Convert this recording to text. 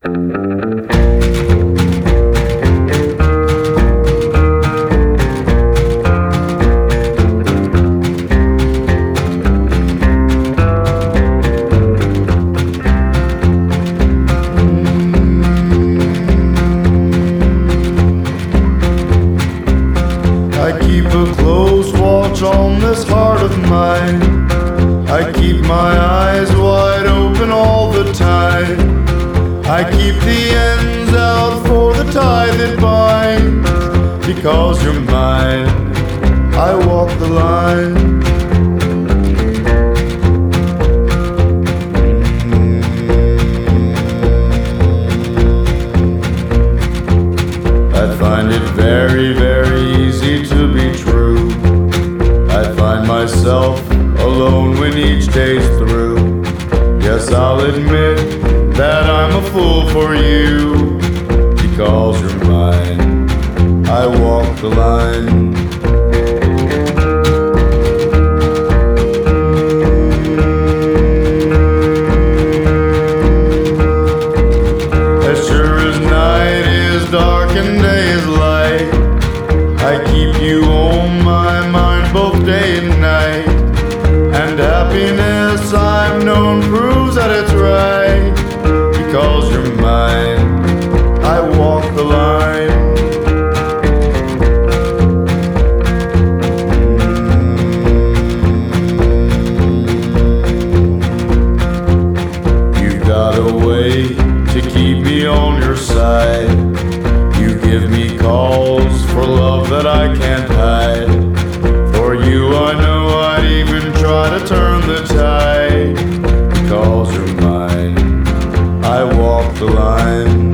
I keep a close watch on this heart of mine. I keep my eyes wide open all the time. I keep the ends out for the tie that binds. Because you're mine, I walk the line. I find it very, very easy to be true. I find myself alone when each day's through. Yes, I'll admit that I'm a fool for you. Because you're mine, I walk the line. As sure as night is dark and day is light, I keep you on my mind both day and night. And happiness I've known proves that it's right. Because you're mine, I walk the line. You've got a way to keep me on your side. You give me calls for love that I can't hide. For you I know I'd even try to turn the tide. Because you're mine, I walk the line.